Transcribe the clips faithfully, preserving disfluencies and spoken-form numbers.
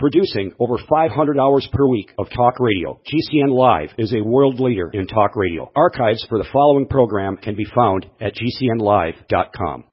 Producing over five hundred hours per week of talk radio, G C N Live is a world leader in talk radio. Archives for the following program can be found at G C N live dot com.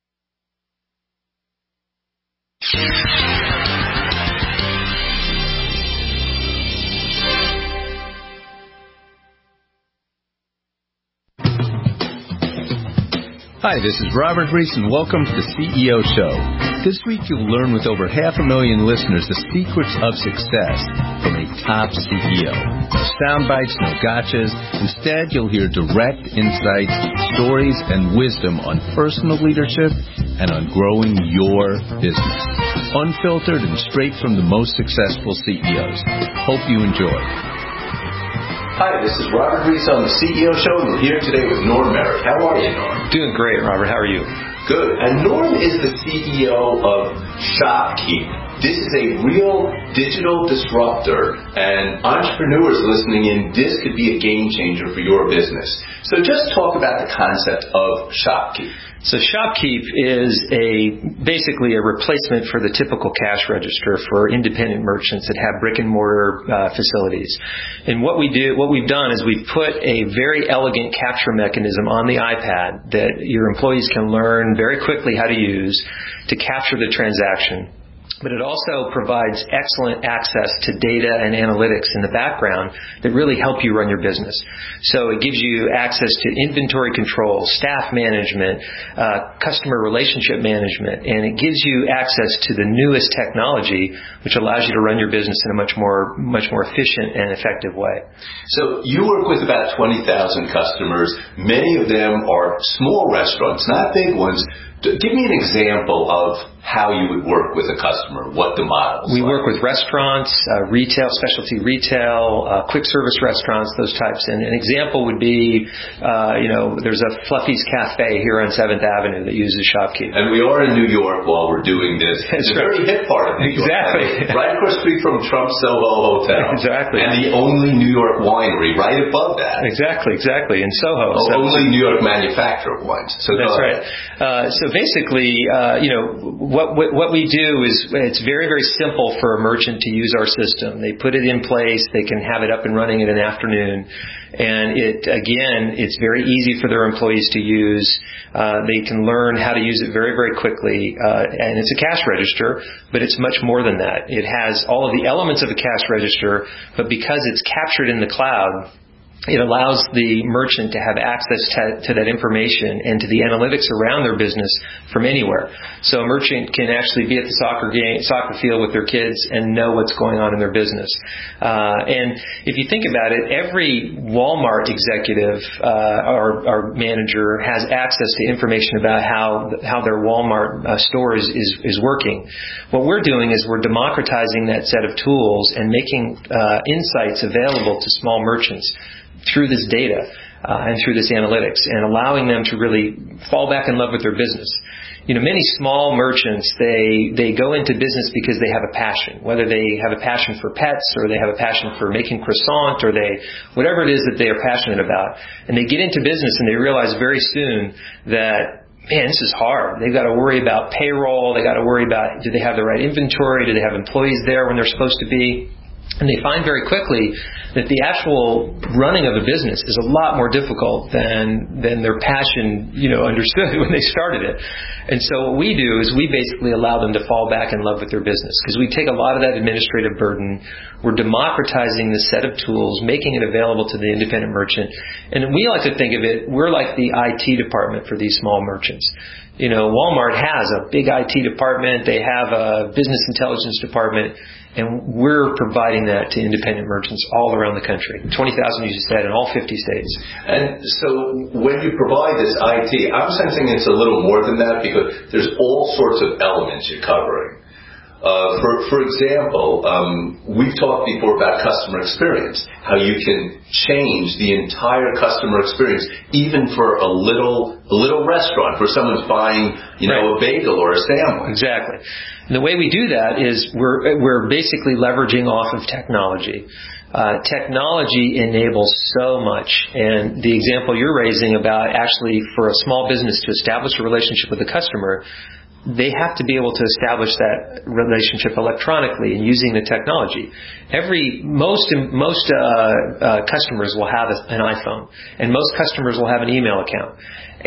Hi, this is Robert Reese, and welcome to the C E O Show. This week you'll learn with over half a million listeners the secrets of success from a top C E O. No sound bites, no gotchas. Instead, you'll hear direct insights, stories, and wisdom on personal leadership and on growing your business. Unfiltered and straight from the most successful C E Os. Hope you enjoy. Hi, this is Robert Reese on the C E O Show, and we're here today with Norm Merrick. How are you, Norm? Doing great, Robert. How are you? Good. And Norm is the C E O of ShopKeep. This is a real digital disruptor, and entrepreneurs listening in, this could be a game changer for your business. So just talk about the concept of ShopKeep. So ShopKeep is a basically a replacement for the typical cash register for independent merchants that have brick and mortar uh, facilities. And what we do, what we've done is we've put a very elegant capture mechanism on the iPad that your employees can learn very quickly how to use to capture the transaction. But it also provides excellent access to data and analytics in the background that really help you run your business. So it gives you access to inventory control, staff management, uh, customer relationship management, and it gives you access to the newest technology, which allows you to run your business in a much more, much more efficient and effective way. So you work with about twenty thousand customers. Many of them are small restaurants, not big ones. Give me an example of how you would work with a customer, what the model is. We like. work with restaurants, uh, retail, specialty retail, uh, quick service restaurants, those types. And an example would be, uh, you know, there's a Fluffy's Cafe here on seventh Avenue that uses ShopKeep. And we are in New York while we're doing this. It's a very hip part of New York. Exactly. I mean, right across the street from Trump Soho Hotel. Exactly. And the only New York winery right above that. Exactly, exactly. In Soho. Oh, so only New York manufacturer of wines. So that's right. Uh, so basically, uh, you know, what, what what we do is it's very, very simple for a merchant to use our system. They put it in place. They can have it up and running in an afternoon. And it, again, it's very easy for their employees to use. Uh, they can learn how to use it very, very quickly. Uh, and it's a cash register, but it's much more than that. It has all of the elements of a cash register, but because it's captured in the cloud, it allows the merchant to have access to, to that information and to the analytics around their business from anywhere. So a merchant can actually be at the soccer game, soccer field with their kids and know what's going on in their business. Uh, and if you think about it, every Walmart executive uh, or, or manager has access to information about how how their Walmart uh, store is, is, is working. What we're doing is we're democratizing that set of tools and making uh, insights available to small merchants through this data uh, and through this analytics, and allowing them to really fall back in love with their business. You know, many small merchants, they they go into business because they have a passion, whether they have a passion for pets or they have a passion for making croissant or they whatever it is that they are passionate about. And they get into business and they realize very soon that, man, this is hard. They've got to worry about payroll. They got to worry about, do they have the right inventory? Do they have employees there when they're supposed to be? And they find very quickly that the actual running of a business is a lot more difficult than than their passion, you know, understood when they started it. And so what we do is we basically allow them to fall back in love with their business, because we take a lot of that administrative burden. We're democratizing the set of tools, making it available to the independent merchant. And we like to think of it, we're like the I T department for these small merchants. You know, Walmart has a big I T department. They have a business intelligence department. And we're providing that to independent merchants all around the country. twenty thousand, you just said, in all fifty states. And so when you provide this I T, I'm sensing it's a little more than that, because there's all sorts of elements you're covering. Uh, for, for example, um, we've talked before about customer experience, how you can change the entire customer experience, even for a little a little restaurant, for someone's buying, you know, right. a bagel or a sandwich. Exactly. And the way we do that is we're we're basically leveraging off of technology. Uh, technology enables so much, and the example you're raising about actually for a small business to establish a relationship with the customer, they have to be able to establish that relationship electronically and using the technology. Every most most uh, uh, customers will have an iPhone, and most customers will have an email account.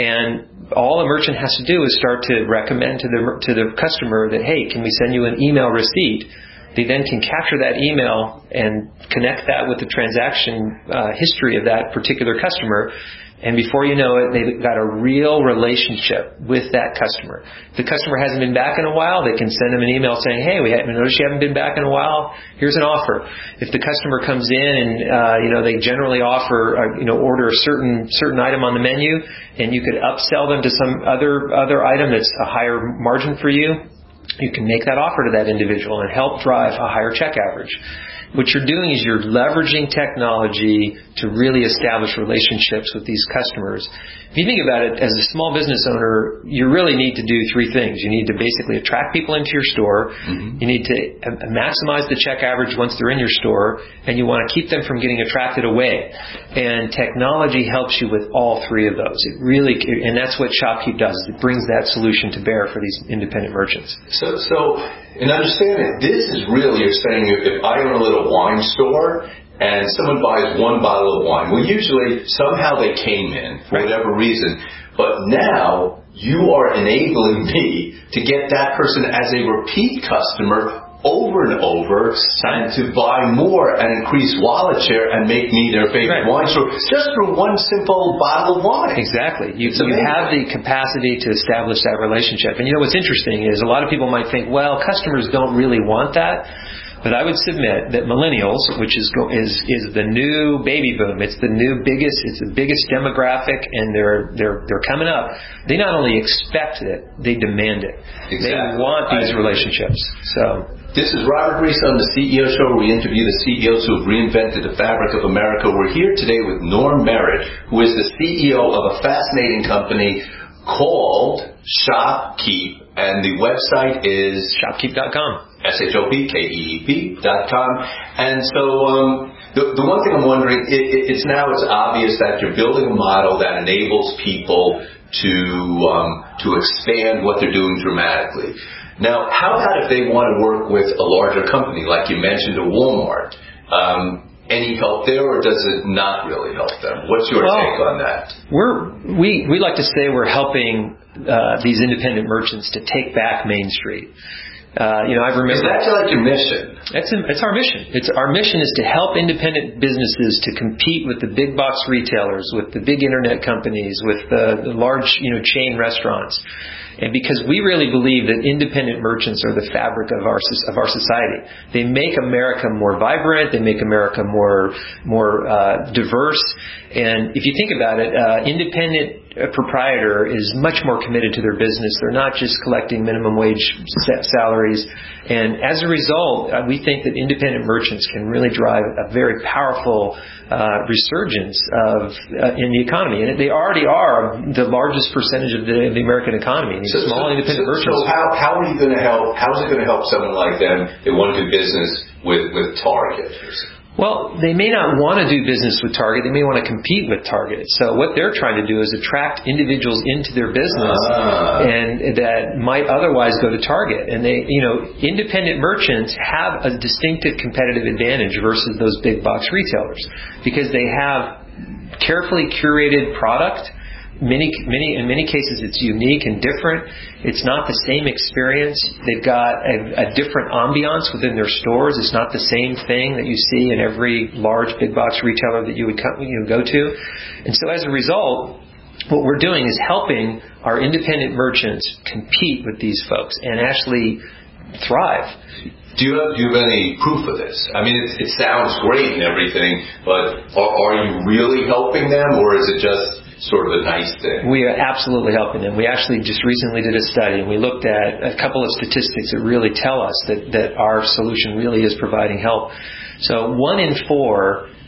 And all a merchant has to do is start to recommend to the to the customer that, hey, can we send you an email receipt? They then can capture that email and connect that with the transaction uh, history of that particular customer. And before you know it, they've got a real relationship with that customer. If the customer hasn't been back in a while, they can send them an email saying, hey, we noticed you haven't been back in a while. Here's an offer. If the customer comes in and, uh, you know, they generally offer, uh, you know, order a certain certain item on the menu, and you could upsell them to some other other item that's a higher margin for you, you can make that offer to that individual and help drive a higher check average. What you're doing is you're leveraging technology to really establish relationships with these customers. If you think about it, as a small business owner, you really need to do three things. You need to basically attract people into your store. Mm-hmm. You need to maximize the check average once they're in your store, and you want to keep them from getting attracted away. And technology helps you with all three of those. It really, and that's what ShopKeep does. Is it brings that solution to bear for these independent merchants. So, so in understanding, this is really you're saying if I own a little wine store and someone buys one bottle of wine, well, usually somehow they came in for right. whatever reason, but now you are enabling me to get that person as a repeat customer over and over and to buy more and increase wallet share and make me their favorite right. wine store just for one simple bottle of wine. Exactly. You, you have the capacity to establish that relationship. And you know what's interesting is a lot of people might think, well, customers don't really want that. But I would submit that millennials, which is is is the new baby boom, it's the new biggest, it's the biggest demographic, and they're they're they're coming up. They not only expect it, they demand it. Exactly. They want these relationships. So this is Robert Reese on the C E O Show, where we interview the C E Os who have reinvented the fabric of America. We're here today with Norm Merritt, who is the C E O of a fascinating company called ShopKeep, and the website is shopkeep dot com. S H O P K E E P dot com. And so um, the, the one thing I'm wondering, it, it, it's now it's obvious that you're building a model that enables people to um, to expand what they're doing dramatically. Now, how about if they want to work with a larger company, like you mentioned, a Walmart? Um, any help there, or does it not really help them? What's your well, take on that? We're we we like to say we're helping uh, these independent merchants to take back Main Street. Uh, you know, I remember. Is that like your mission? That's a, it's our mission. It's our mission is to help independent businesses to compete with the big box retailers, with the big internet companies, with the, the large, you know, chain restaurants. And because we really believe that independent merchants are the fabric of our of our society. They make America more vibrant. They make America more more uh, diverse. And if you think about it, uh, independent proprietor is much more committed to their business. They're not just collecting minimum wage salaries. And as a result, uh, we think that independent merchants can really drive a very powerful uh, resurgence of uh, in the economy. And they already are the largest percentage of the, of the American economy. So, small so, independent so, merchants. So how, how are you going to help? How is it going to help someone like them that want to do business with, with Target? Well, they may not want to do business with Target. They may want to compete with Target. So what they're trying to do is attract individuals into their business ah. and that might otherwise go to Target. And they, you know, independent merchants have a distinctive competitive advantage versus those big box retailers because they have carefully curated product. Many, many, in many cases, it's unique and different. It's not the same experience. They've got a, a different ambiance within their stores. It's not the same thing that you see in every large big box retailer that you would you know, go to. And so as a result, what we're doing is helping our independent merchants compete with these folks and actually thrive. Do you have, do you have any proof of this? I mean, it, it sounds great and everything, but are, are you really helping them, or is it just sort of a nice thing? We are absolutely helping them. We actually just recently did a study, and we looked at a couple of statistics that really tell us that, that our solution really is providing help. So one in four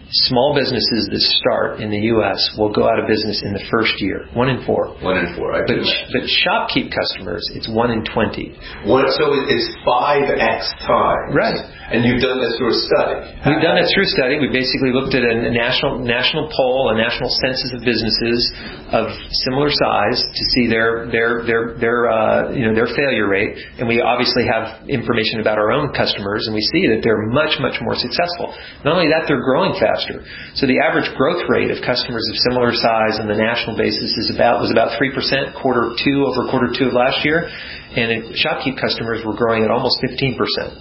small businesses that start in the U S will go out of business in the first year. One in four. One in four. I but but ShopKeep customers, it's one in twenty. What, so it's five x times. Right. And you've done this through a study. We've done it through a study. We basically looked at a national national poll, a national census of businesses of similar size to see their their their their uh, you know their failure rate, and we obviously have information about our own customers, and we see that they're much much more successful. Not only that, they're growing faster. So the average growth rate of customers of similar size on the national basis is about was about three percent quarter two over quarter two of last year, and ShopKeep customers were growing at almost fifteen percent.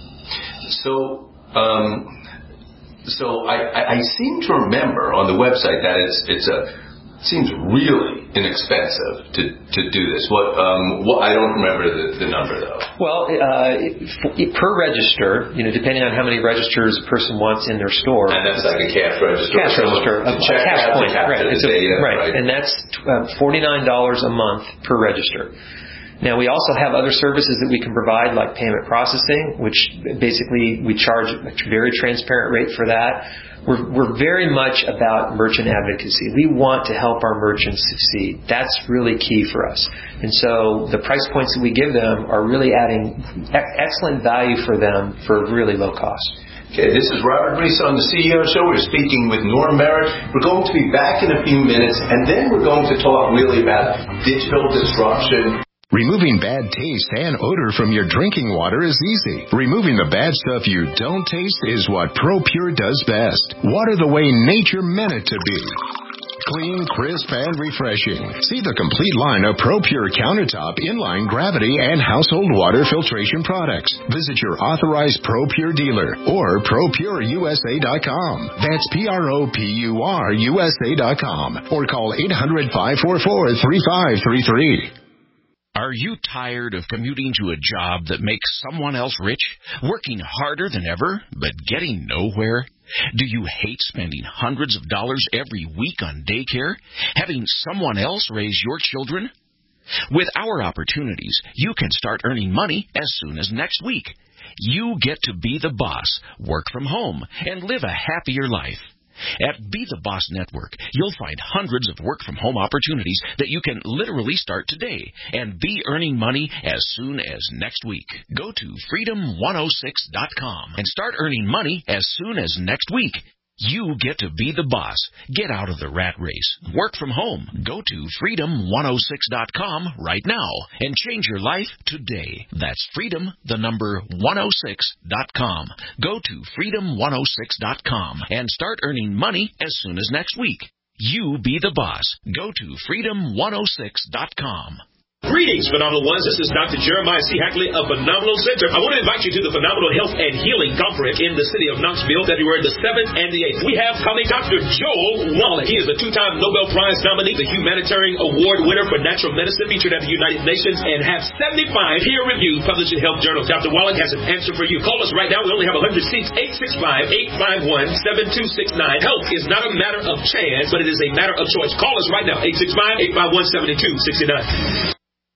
So. Um, So I, I, I seem to remember on the website that it's it's a it seems really inexpensive to, to do this. What um what I don't remember the, the number though. Well, uh, per register, you know, depending on how many registers a person wants in their store. And that's like a cash register. Cash register, a, a cash point, right? It's a, data, right. right, and that's uh, forty-nine dollars a month per register. Now, we also have other services that we can provide, like payment processing, which basically we charge a very transparent rate for that. We're, we're very much about merchant advocacy. We want to help our merchants succeed. That's really key for us. And so the price points that we give them are really adding excellent value for them for really low cost. Okay, this is Robert Reese on the C E O Show. We're speaking with Norm Merritt. We're going to be back in a few minutes, and then we're going to talk really about digital disruption. Removing bad taste and odor from your drinking water is easy. Removing the bad stuff you don't taste is what ProPure does best. Water the way nature meant it to be. Clean, crisp, and refreshing. See the complete line of ProPure countertop, inline, gravity, and household water filtration products. Visit your authorized ProPure dealer or Pro Pure U S A dot com. That's P R O P U R U S A dot com. Or call eight hundred, five four four, three five three three. Are you tired of commuting to a job that makes someone else rich, working harder than ever, but getting nowhere? Do you hate spending hundreds of dollars every week on daycare, having someone else raise your children? With our opportunities, you can start earning money as soon as next week. You get to be the boss, work from home, and live a happier life. At Be the Boss Network, you'll find hundreds of work-from-home opportunities that you can literally start today and be earning money as soon as next week. Go to freedom one oh six dot com and start earning money as soon as next week. You get to be the boss. Get out of the rat race. Work from home. Go to freedom one oh six dot com right now and change your life today. That's freedom, the number one oh six dot com. Go to freedom one oh six dot com and start earning money as soon as next week. You be the boss. Go to freedom one oh six dot com. Greetings, Phenomenal Ones. This is Doctor Jeremiah C. Hackley of Phenomenal Center. I want to invite you to the Phenomenal Health and Healing Conference in the city of Knoxville, February the seventh and the eighth. We have coming Doctor Joel Wallach. He is a two-time Nobel Prize nominee, the Humanitarian Award winner for Natural Medicine, featured at the United Nations, and have seventy-five peer-reviewed published in health journals. Doctor Wallach has an answer for you. Call us right now. We only have one hundred seats. eight six five, eight five one, seven two six nine. Health is not a matter of chance, but it is a matter of choice. Call us right now. eight six five, eight five one, seven two six nine.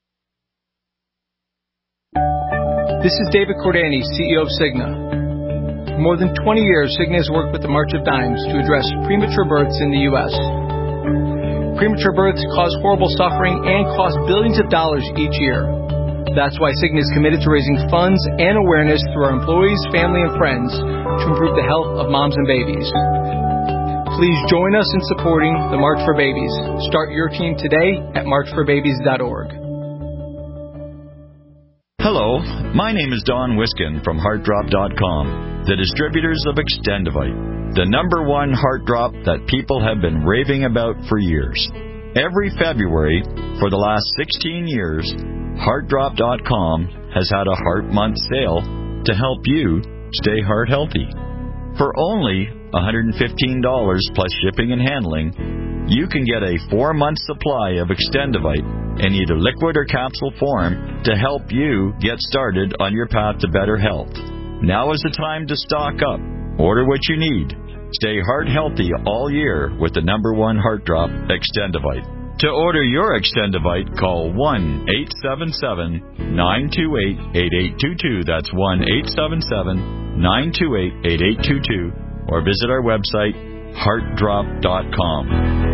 This is David Cordani, C E O of Cigna. For more than twenty years, Cigna has worked with the March of Dimes to address premature births in the U S Premature births cause horrible suffering and cost billions of dollars each year. That's why Cigna is committed to raising funds and awareness through our employees, family, and friends to improve the health of moms and babies. Please join us in supporting the March for Babies. Start your team today at march for babies dot org. Hello, my name is Don Wiskin from heart drop dot com, the distributors of Extendivite, the number one heart drop that people have been raving about for years. Every February, for the last sixteen years, heart drop dot com has had a Heart Month sale to help you stay heart healthy. For only one hundred fifteen dollars plus shipping and handling, you can get a four-month supply of Extendivite in either liquid or capsule form to help you get started on your path to better health. Now is the time to stock up. Order what you need. Stay heart healthy all year with the number one heart drop, Extendivite. To order your Extendivite, call one eight seven seven, nine two eight, eight eight two two. That's one eight seven seven, nine two eight, eight eight two two. Or visit our website, heart drop dot com.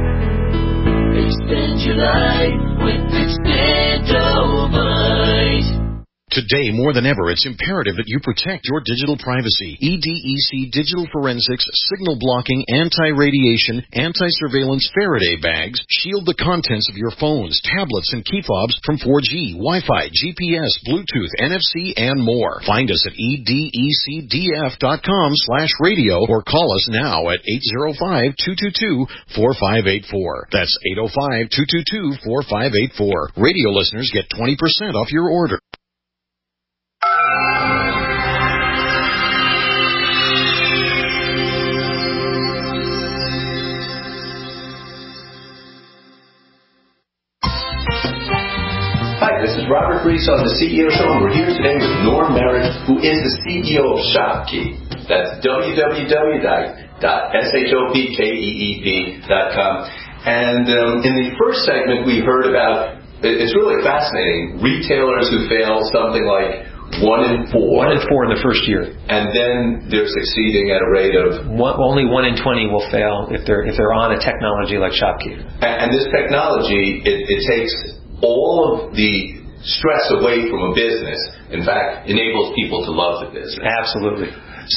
Extend your life with Extendovite. Today, more than ever, it's imperative that you protect your digital privacy. E D E C Digital Forensics, signal blocking, anti-radiation, anti-surveillance Faraday bags shield the contents of your phones, tablets, and key fobs from four G, Wi-Fi, G P S, Bluetooth, N F C, and more. Find us at E D E C D F dot com slash radio or call us now at eight oh five, two two two, four five eight four. That's eight oh five, two two two, four five eight four. Radio listeners get twenty percent off your order. Hi, this is Robert Reese on the C E O Show, and we're here today with Norm Merritt, who is the C E O of Shopkeep. That's w w w dot shopkeep dot com. And um, in the first segment, we heard about, it's really fascinating, retailers who fail something like one in four. One in four in the first year. And then they're succeeding at a rate of... One, only one in twenty will fail if they're if they're on a technology like Shopkeep. And, and this technology, it, it takes all of the stress away from a business. In fact, enables people to love the business. Absolutely.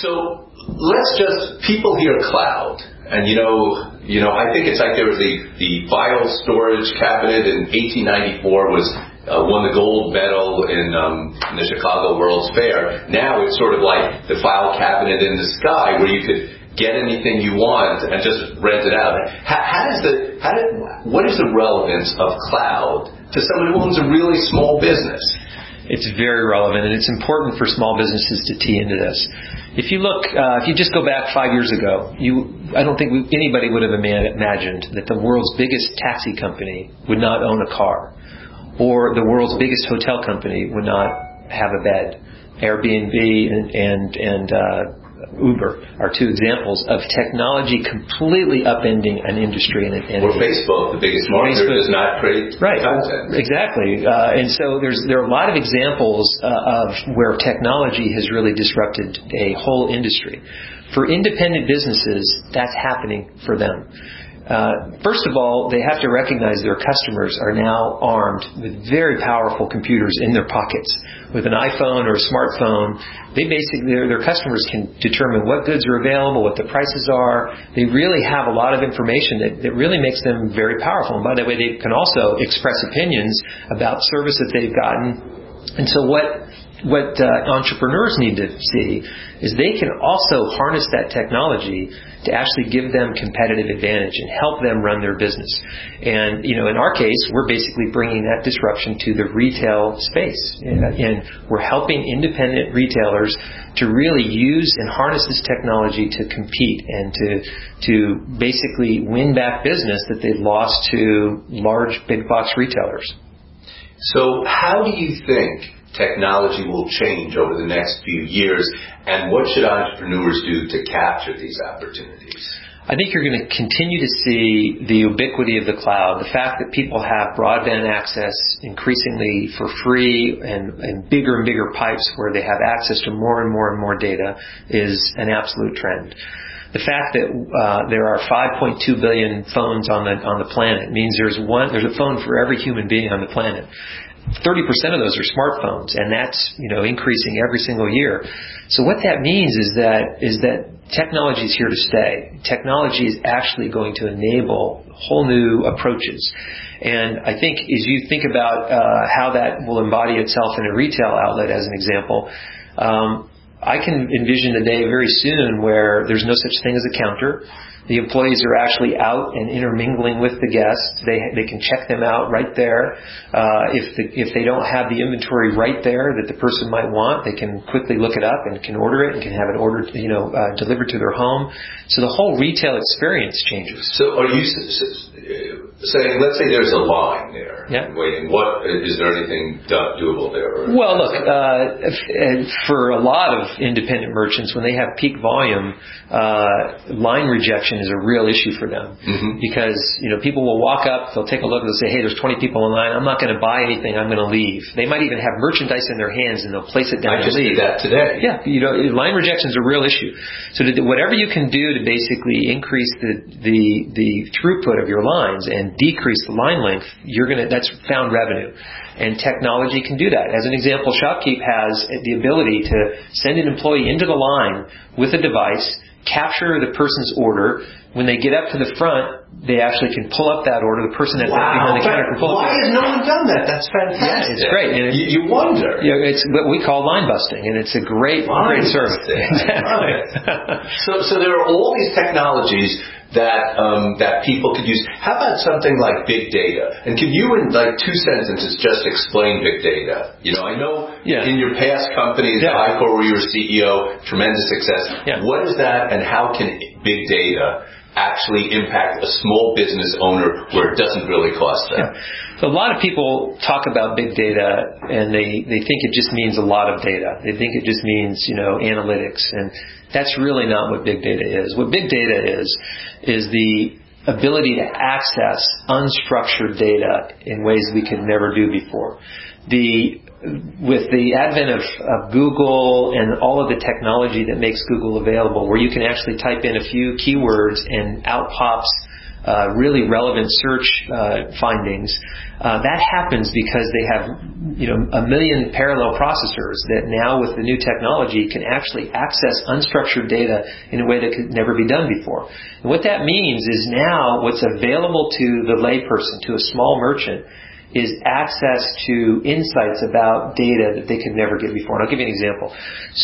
So let's just, people hear cloud. And you know, you know, I think it's like there was the, the file storage cabinet in eighteen ninety-four was... Uh, won the gold medal in, um, in the Chicago World's Fair. Now it's sort of like the file cabinet in the sky, where you could get anything you want and just rent it out. How, how does the how did, what is the relevance of cloud to someone who owns a really small business? It's very relevant, and it's important for small businesses to tee into this. If you look, uh, if you just go back five years ago, you I don't think we, anybody would have imagined that the world's biggest taxi company would not own a car, or the world's biggest hotel company would not have a bed. Airbnb and and, and uh, Uber are two examples of technology completely upending an industry. And, and or Facebook, the biggest marketer, does not create right, content. Exactly. Uh, and so there's there are a lot of examples uh, of where technology has really disrupted a whole industry. For independent businesses, that's happening for them. Uh, first of all, they have to recognize their customers are now armed with very powerful computers in their pockets. With an iPhone or a smartphone, they basically their, their customers can determine what goods are available, what the prices are. They really have a lot of information that, that really makes them very powerful. And by the way, they can also express opinions about service that they've gotten. And so what what uh, entrepreneurs need to see is they can also harness that technology to actually give them competitive advantage and help them run their business. And, you know, in our case, we're basically bringing that disruption to the retail space. And, and we're helping independent retailers to really use and harness this technology to compete and to to basically win back business that they've lost to large big box retailers. So how do you think technology will change over the next few years, and what should entrepreneurs do to capture these opportunities? I think you're going to continue to see the ubiquity of the cloud, the fact that people have broadband access increasingly for free and, and bigger and bigger pipes where they have access to more and more and more data is an absolute trend. The fact that uh, there are five point two billion phones on the on the planet means there's one there's a phone for every human being on the planet. thirty percent of those are smartphones, and that's, you know, increasing every single year. So what that means is that is that technology is here to stay. Technology is actually going to enable whole new approaches. And I think as you think about uh, how that will embody itself in a retail outlet, as an example, um, I can envision a day very soon where there's no such thing as a counter. The employees are actually out and intermingling with the guests. They they can check them out right there. Uh, if the, if they don't have the inventory right there that the person might want, they can quickly look it up and can order it and can have it ordered, you know, uh, delivered to their home. So the whole retail experience changes. So are you saying, let's say there's a line there, yeah. and waiting. What is there anything do- doable there? Well, look, uh, if, for a lot of independent merchants, when they have peak volume, uh, line rejection is a real issue for them mm-hmm. because you know people will walk up, they'll take a look, and they'll say, "Hey, there's twenty people in line. I'm not going to buy anything. I'm going to leave." They might even have merchandise in their hands, and they'll place it down I and just leave. did that today. Yeah, you know, line rejection is a real issue. So to, whatever you can do to basically increase the the the throughput of your lines and decrease the line length, you're gonna that's found revenue, and technology can do that. As an example, ShopKeep has the ability to send an employee into the line with a device, capture the person's order. When they get up to the front, they actually can pull up that order. The person that's wow, behind the counter can pull why up. Why has no one done that? That's fantastic. Yeah, it's great. And it, you, you wonder. You know, it's what we call line busting, and it's a great, line great service. Exactly. so, so there are all these technologies that um, that people could use. How about something like big data? And can you, in like two sentences, just explain big data? You know, I know yeah. in your past companies, yeah. iCor, where you were C E O, tremendous success. Yeah. What is that, and how can big data actually impact a small business owner where it doesn't really cost them? Yeah. So a lot of people talk about big data and they, they think it just means a lot of data. They think it just means, you know, analytics, and that's really not what big data is. What big data is, is the ability to access unstructured data in ways we could never do before. The With the advent of, of Google and all of the technology that makes Google available, where you can actually type in a few keywords and out pops uh, really relevant search uh, findings, uh, that happens because they have, you know, a million parallel processors that now with the new technology can actually access unstructured data in a way that could never be done before. And what that means is now what's available to the layperson, to a small merchant, is access to insights about data that they could never get before. And I'll give you an example.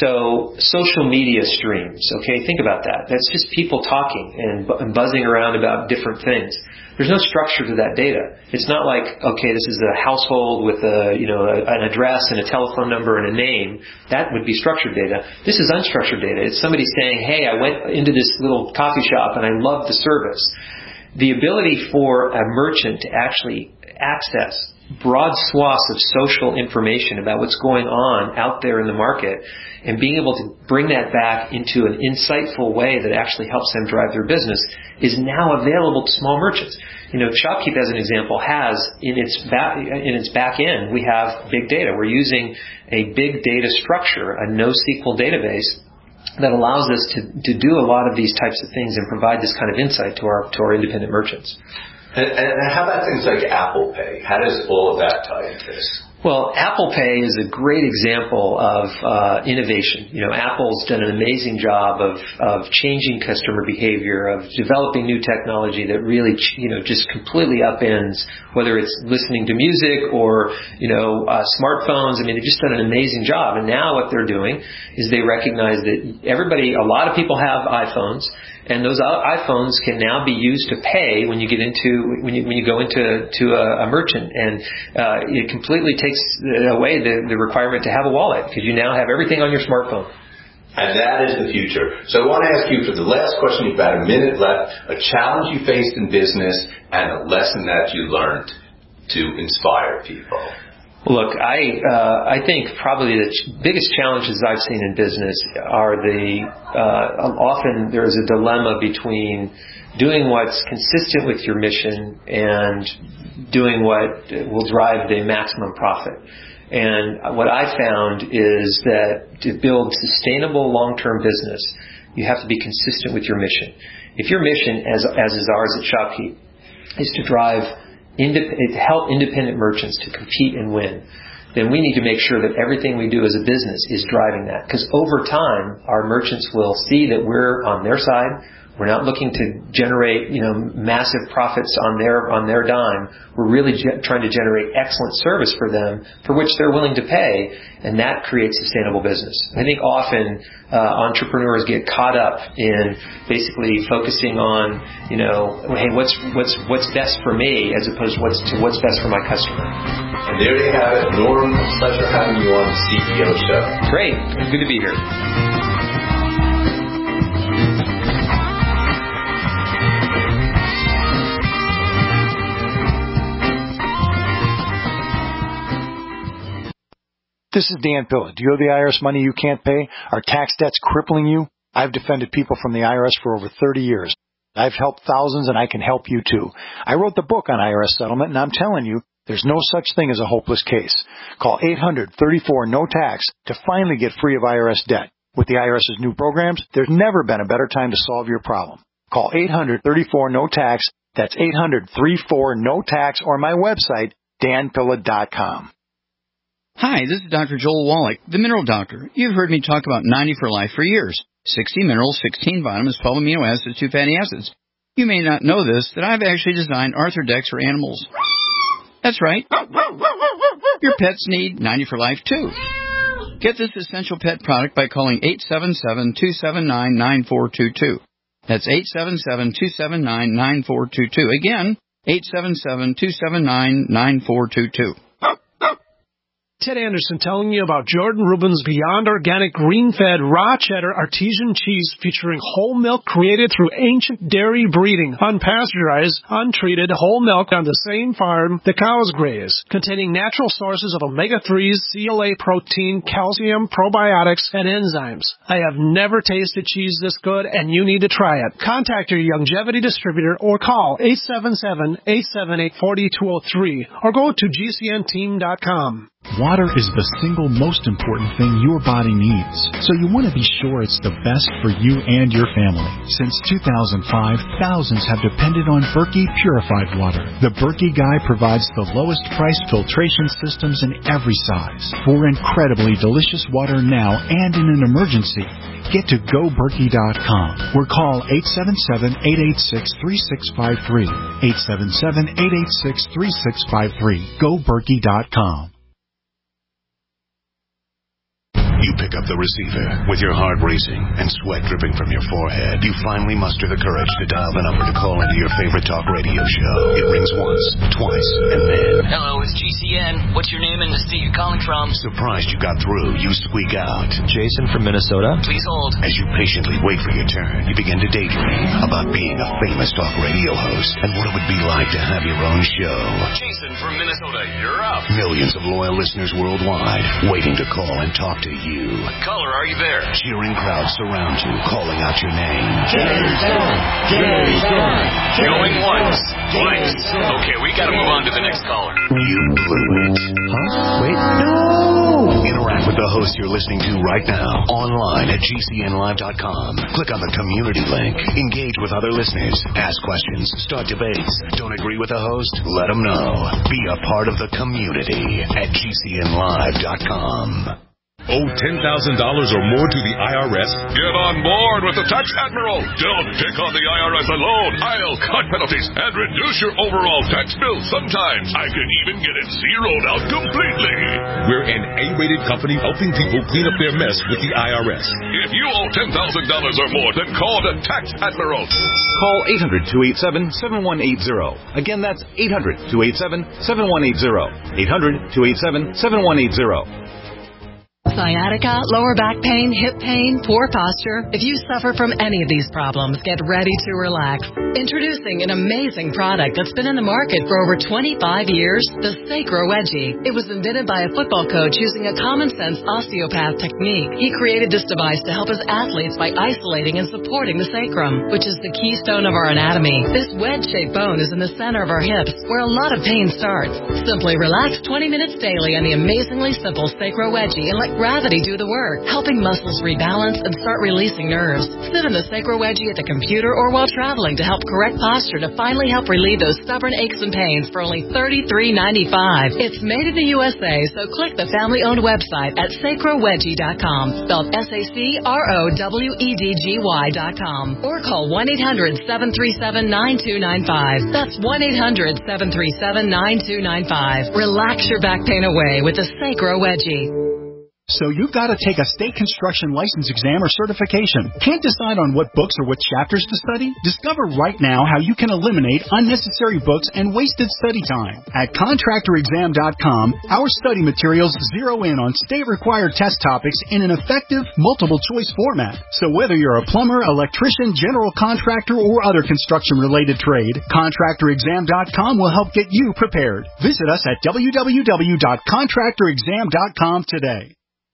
So social media streams, okay, think about that. That's just people talking and, bu- and buzzing around about different things. There's no structure to that data. It's not like, okay, this is a household with a, you know, a, an address and a telephone number and a name. That would be structured data. This is unstructured data. It's somebody saying, hey, I went into this little coffee shop and I loved the service. The ability for a merchant to actually access broad swaths of social information about what's going on out there in the market and being able to bring that back into an insightful way that actually helps them drive their business is now available to small merchants. You know, ShopKeep, as an example, has in its back, in its back end, we have big data. We're using a big data structure, a NoSQL database, that allows us to, to do a lot of these types of things and provide this kind of insight to our to our independent merchants. And, and how about things like Apple Pay? How does all of that tie into this? Well, Apple Pay is a great example of uh, innovation. You know, Apple's done an amazing job of of changing customer behavior, of developing new technology that really, you know, just completely upends whether it's listening to music or, you know, uh, smartphones. I mean, they've just done an amazing job. And now what they're doing is they recognize that everybody, a lot of people have iPhones. And those iPhones can now be used to pay when you get into when you when you go into to a, a merchant, and uh, it completely takes away the, the requirement to have a wallet because you now have everything on your smartphone. And that is the future. So I want to ask you for the last question. You've got a minute left. A challenge you faced in business and a lesson that you learned to inspire people. Look, I uh, I think probably the ch- biggest challenges I've seen in business are the uh, often there is a dilemma between doing what's consistent with your mission and doing what will drive the maximum profit. And what I found is that to build sustainable long-term business, you have to be consistent with your mission. If your mission, as as is ours at ShopKeep, is to drive Indep- help independent merchants to compete and win, then we need to make sure that everything we do as a business is driving that. Because over time, our merchants will see that we're on their side. We're not looking to generate, you know, massive profits on their on their dime. We're really ge- trying to generate excellent service for them, for which they're willing to pay, and that creates sustainable business. I think often uh, entrepreneurs get caught up in basically focusing on, you know, hey, what's what's what's best for me, as opposed to what's to what's best for my customer. And there you have it, Norm. A pleasure having you on the C E O Show. Great, good to be here. This is Dan Pilla. Do you owe the I R S money you can't pay? Are tax debts crippling you? I've defended people from the I R S for over thirty years. I've helped thousands, and I can help you too. I wrote the book on I R S settlement, and I'm telling you, there's no such thing as a hopeless case. Call eight hundred, thirty-four, no tax to finally get free of I R S debt. With the IRS's new programs, there's never been a better time to solve your problem. Call eight hundred, thirty-four, no tax. That's eight hundred, thirty-four, no tax, or my website, dan pilla dot com. Hi, this is Doctor Joel Wallach, the Mineral Doctor. You've heard me talk about ninety for Life for years. sixty minerals, sixteen vitamins, twelve amino acids, two fatty acids. You may not know this, that I've actually designed Arthrodex for animals. That's right. Your pets need ninety for Life, too. Get this essential pet product by calling eight seven seven, two seven nine, nine four two two. That's eight seven seven, two seven nine, nine four two two. Again, eight seven seven, two seven nine, nine four two two. Ted Anderson telling you about Jordan Rubin's Beyond Organic Green-Fed Raw Cheddar Artesian Cheese featuring whole milk created through ancient dairy breeding, unpasteurized, untreated whole milk on the same farm the cows graze, containing natural sources of omega threes, C L A protein, calcium, probiotics, and enzymes. I have never tasted cheese this good, and you need to try it. Contact your Longevity distributor or call eight seven seven, eight seven eight, four two zero three or go to G C N team dot com. Water is the single most important thing your body needs, so you want to be sure it's the best for you and your family. Since two thousand five, thousands have depended on Berkey Purified Water. The Berkey Guy provides the lowest priced filtration systems in every size. For incredibly delicious water now and in an emergency, get to go berkey dot com or call eight seven seven, eight eight six, three six five three. eight seven seven, eight eight six, three six five three. go berkey dot com. You pick up the receiver with your heart racing and sweat dripping from your forehead. You finally muster the courage to dial the number to call into your favorite talk radio show. It rings once, twice, and then... Hello, it's G C N. What's your name and the state you're calling from? Surprised you got through, you squeak out. Jason from Minnesota. Please hold. As you patiently wait for your turn, you begin to daydream about being a famous talk radio host and what it would be like to have your own show. Jason from Minnesota, you're up. Millions of loyal listeners worldwide waiting to call and talk to you. You. Caller, are you there? Cheering crowds surround you, calling out your name. Jason! Jason! Going once, twice. Okay, we gotta move on to the next caller. You blew it. Huh? Wait, no! Interact with the host you're listening to right now, online at G C N live dot com. Click on the community link. Engage with other listeners. Ask questions. Start debates. Don't agree with the host? Let them know. Be a part of the community at G C N live dot com. Owe ten thousand dollars or more to the I R S? Get on board with the Tax Admiral. Don't take on the I R S alone. I'll cut penalties and reduce your overall tax bill. Sometimes I can even get it zeroed out completely. We're an A-rated company helping people clean up their mess with the I R S. If you owe ten thousand dollars or more, then call the Tax Admiral. Call eight hundred, two eight seven, seven one eight zero. Again, that's eight hundred, two eight seven, seven one eight zero. eight hundred, two eight seven, seven one eight zero. Sciatica, lower back pain, hip pain, poor posture. If you suffer from any of these problems, get ready to relax. Introducing an amazing product that's been in the market for over twenty-five years, the Sacro Wedgie. It was invented by a football coach using a common-sense osteopath technique. He created this device to help his athletes by isolating and supporting the sacrum, which is the keystone of our anatomy. This wedge-shaped bone is in the center of our hips, where a lot of pain starts. Simply relax twenty minutes daily on the amazingly simple Sacro Wedgie and let gravity do the work, helping muscles rebalance and start releasing nerves. Sit in the Sacro Wedgie at the computer or while traveling to help correct posture to finally help relieve those stubborn aches and pains for only thirty-three ninety-five. It's made in the U S A, so click the family-owned website at sacro wedgie dot com, spelled S A C R O W E D G Y dot com, or call one eight hundred, seven three seven, nine two nine five. That's one eight hundred, seven three seven, nine two nine five. Relax your back pain away with the Sacro Wedgie. So you've got to take a state construction license exam or certification. Can't decide on what books or what chapters to study? Discover right now how you can eliminate unnecessary books and wasted study time. At contractor exam dot com, our study materials zero in on state-required test topics in an effective, multiple-choice format. So whether you're a plumber, electrician, general contractor, or other construction-related trade, contractor exam dot com will help get you prepared. Visit us at w w w dot contractor exam dot com today.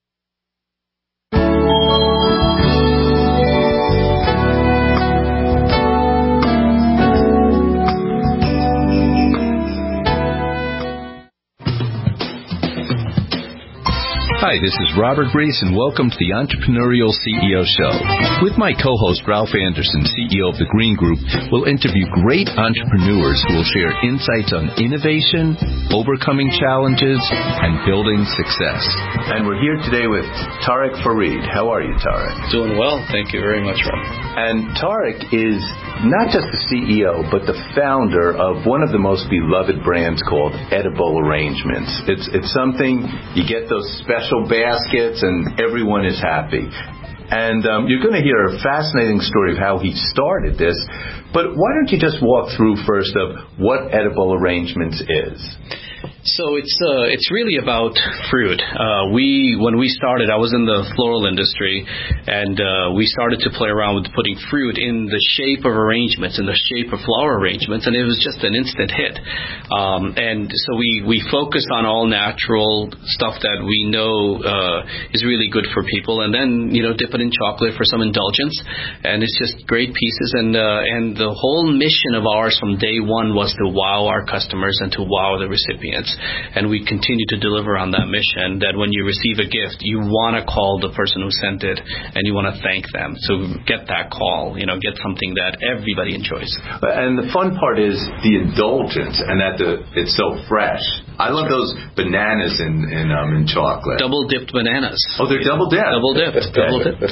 Hi, this is Robert Reese, and welcome to the Entrepreneurial C E O Show. With my co-host, Ralph Anderson, C E O of The Green Group, we'll interview great entrepreneurs who will share insights on innovation, overcoming challenges, and building success. And we're here today with Tarek Farid. How are you, Tarek? Doing well. Thank you very much, Rob. And Tarek is not just the C E O, but the founder of one of the most beloved brands called Edible Arrangements. It's, it's something, you get those special baskets and everyone is happy. And um, you're going to hear a fascinating story of how he started this. But why don't you just walk through first of what Edible Arrangements is? So it's uh, it's really about fruit. Uh, we when we started, I was in the floral industry, and uh, we started to play around with putting fruit in the shape of arrangements, in the shape of flower arrangements, and it was just an instant hit. Um, and so we we focused on all natural stuff that we know uh, is really good for people, and then you know dip it in chocolate for some indulgence, and it's just great pieces. And uh, and the whole mission of ours from day one was to wow our customers and to wow the recipients. And we continue to deliver on that mission, that when you receive a gift, you want to call the person who sent it and you want to thank them. So get that call, you know, get something that everybody enjoys. And the fun part is the indulgence and that the, it's so fresh. I love those bananas in in, um, in chocolate. Double dipped bananas. Oh, they're double dipped. Double dipped. Double dipped.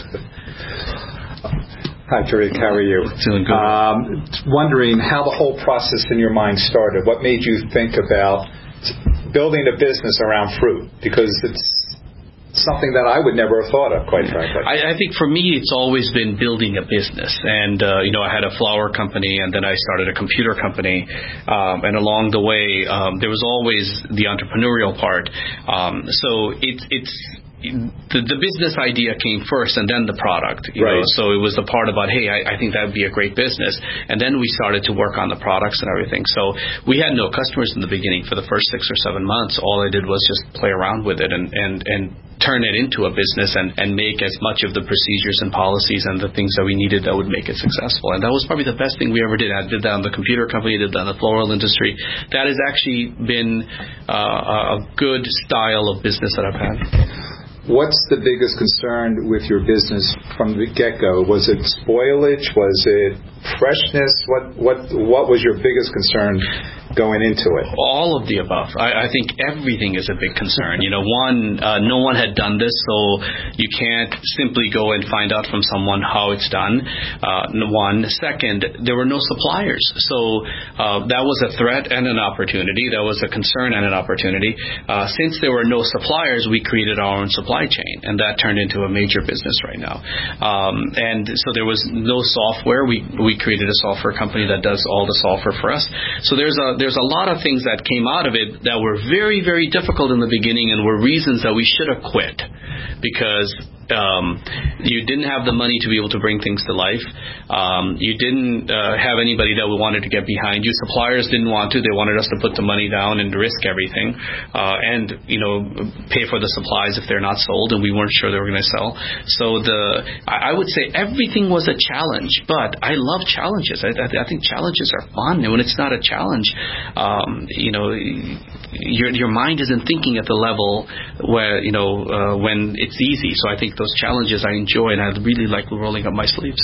Hi, Tarek. How are you? Doing good. Um, wondering how the whole process in your mind started. What made you think about building a business around fruit? Because it's something that I would never have thought of, quite frankly. I, I think for me, it's always been building a business. And, uh, you know, I had a flower company, and then I started a computer company. Um, and along the way, um, there was always the entrepreneurial part. Um, so it's it's... The, the business idea came first and then the product. You right. know? So it was the part about, hey, I, I think that would be a great business. And then we started to work on the products and everything. So we had no customers in the beginning for the first six or seven months. All I did was just play around with it and, and, and turn it into a business and, and make as much of the procedures and policies and the things that we needed that would make it successful. And that was probably the best thing we ever did. I did that in the computer company, did that in the floral industry. That has actually been uh, a good style of business that I've had. What's the biggest concern with your business from the get-go? Was it spoilage? Was it freshness? What what what was your biggest concern going into it? All of the above. I, I think everything is a big concern. You know, one, uh, no one had done this, so you can't simply go and find out from someone how it's done. Uh, one. Second, there were no suppliers. So uh, that was a threat and an opportunity. That was a concern and an opportunity. Uh, since there were no suppliers, we created our own supply chain, and that turned into a major business right now. Um, and so there was no software. We we created a software company that does all the software for us. So there's a there's a lot of things that came out of it that were very, very difficult in the beginning and were reasons that we should have quit, because Um, you didn't have the money to be able to bring things to life. Um, you didn't uh, have anybody that wanted to get behind you. Suppliers didn't want to. They wanted us to put the money down and risk everything, uh, and you know, pay for the supplies if they're not sold, and we weren't sure they were going to sell. So the I, I would say everything was a challenge, but I love challenges. I, I, I think challenges are fun, and when it's not a challenge, um, you know, your your mind isn't thinking at the level where you know uh, when it's easy. So I think those challenges I enjoy, and I really like rolling up my sleeves.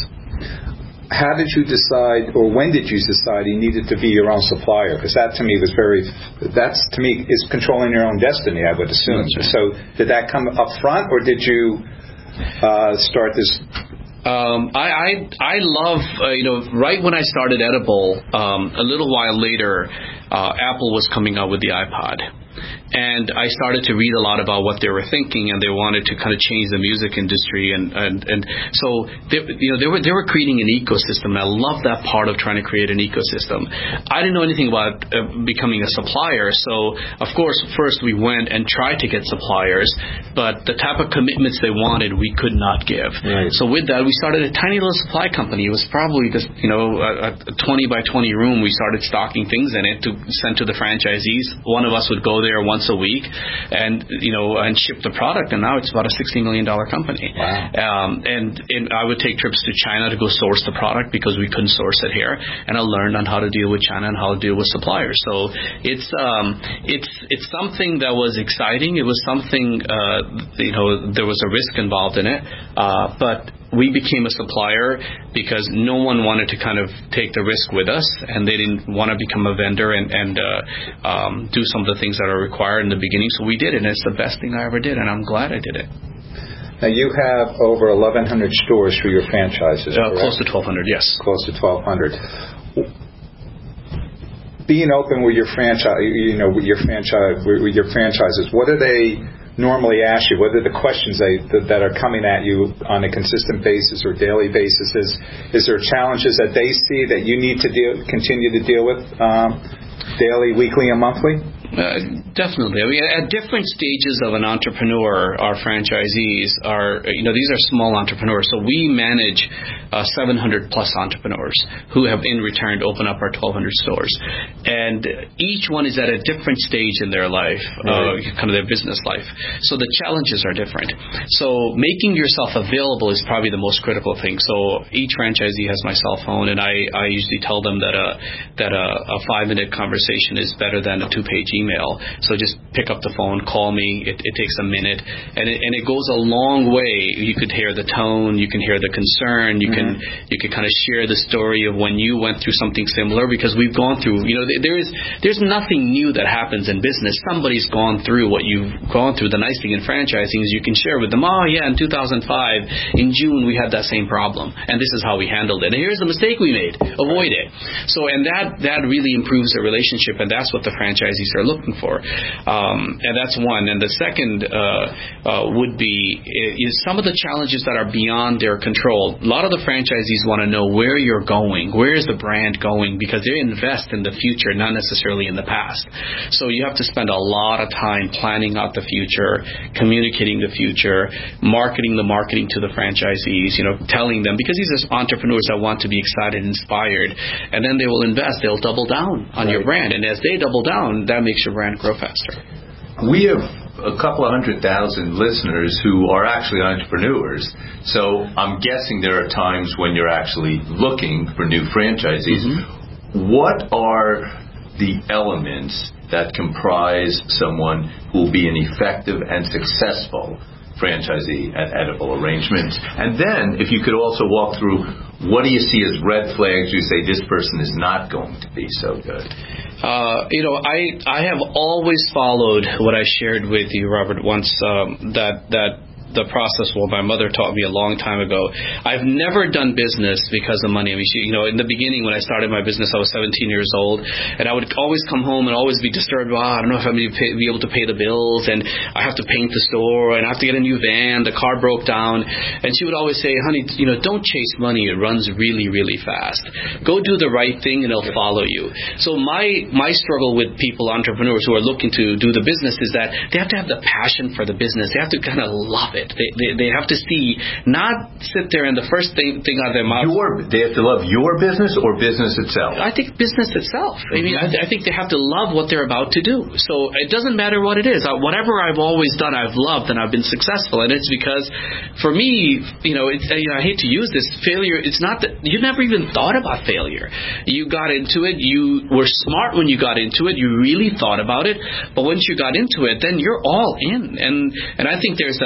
How did you decide, or when did you decide you needed to be your own supplier? Because that to me was very, that's to me is controlling your own destiny, I would assume. Right. So did that come up front, or did you uh, start this? Um, I, I I love uh, you know right when I started Edible, um, a little while later, uh, Apple was coming out with the iPod. And I started to read a lot about what they were thinking, and they wanted to kind of change the music industry, and and, and so they, you know they were they were creating an ecosystem. And I love that part of trying to create an ecosystem. I didn't know anything about uh, becoming a supplier, so of course first we went and tried to get suppliers, but the type of commitments they wanted we could not give. Right. So with that we started a tiny little supply company. It was probably just you know a, a twenty by twenty room. We started stocking things in it to send to the franchisees. One of us would go there once a week and you know and ship the product, and now it's about a sixty million dollars company. Wow. Um, and, and I would take trips to China to go source the product because we couldn't source it here, and I learned on how to deal with China and how to deal with suppliers. So it's um, it's it's something that was exciting. It was something uh, you know there was a risk involved in it, uh, but we became a supplier because no one wanted to kind of take the risk with us, and they didn't want to become a vendor and, and uh, um, do some of the things that are required in the beginning. So we did it, and it's the best thing I ever did, and I'm glad I did it. Now, you have over eleven hundred stores for your franchises, uh, Close to twelve hundred, yes. Close to twelve hundred. Being open with your franchise, you know, with your franchise, with your franchises, what do they normally ask you? What are the questions they, that are coming at you on a consistent basis or daily basis? Is, is there challenges that they see that you need to deal, continue to deal with um, daily, weekly, and monthly? Uh, definitely. I mean, at different stages of an entrepreneur, our franchisees are, you know, these are small entrepreneurs. So we manage uh, seven hundred plus entrepreneurs who have in return opened up our twelve hundred stores. And each one is at a different stage in their life, right. uh, kind of their business life. So the challenges are different. So making yourself available is probably the most critical thing. So each franchisee has my cell phone, and I, I usually tell them that a, that a, a five-minute conversation is better than a two-page email. So just pick up the phone, call me. It, it takes a minute, and it, and it goes a long way. You could hear the tone, you can hear the concern, you mm-hmm. can you can kind of share the story of when you went through something similar, because we've gone through. You know, there is there's nothing new that happens in business. Somebody's gone through what you've gone through. The nice thing in franchising is you can share with them. Oh yeah, in two thousand five, in June we had that same problem, and this is how we handled it. And here's the mistake we made. Avoid it. So and that that really improves the relationship, and that's what the franchisees are looking for, um, and that's one. And the second uh, uh, would be is some of the challenges that are beyond their control. A lot of the franchisees want to know where you're going, where is the brand going, because they invest in the future, not necessarily in the past. So you have to spend a lot of time planning out the future, communicating the future, marketing the marketing to the franchisees. You know, telling them, because these are entrepreneurs that want to be excited, inspired, and then they will invest. They'll double down on right. your brand, and as they double down, that makes your brand grow faster. We have a couple of hundred thousand listeners who are actually entrepreneurs, so I'm guessing there are times when you're actually looking for new franchisees. Mm-hmm. What are the elements that comprise someone who will be an effective and successful franchisee at Edible Arrangements? And then, if you could also walk through, what do you see as red flags? You say this person is not going to be so good. Uh, you know, I I have always followed what I shared with you, Robert, once um, that that. the process well my mother taught me a long time ago. I've never done business because of money. I mean, she, you know, in the beginning when I started my business, I was seventeen years old, and I would always come home and always be disturbed. Wow, I don't know if I'm going to pay, be able to pay the bills, and I have to paint the store, and I have to get a new van. The car broke down, and she would always say, "Honey, you know, don't chase money. It runs really, really fast. Go do the right thing, and it'll follow you." So my my struggle with people, entrepreneurs who are looking to do the business, is that they have to have the passion for the business. They have to kind of love it. They, they they have to see, not sit there and the first thing, thing out of their mouth. Your, they have to love your business or business itself? I think business itself. Mm-hmm. I mean, I, I think they have to love what they're about to do. So it doesn't matter what it is. Uh, whatever I've always done, I've loved, and I've been successful. And it's because, for me, you know, it, you know I hate to use this, failure, it's not that, you never even thought about failure. You got into it, you were smart when you got into it, you really thought about it, but once you got into it, then you're all in. And, and I think there's a test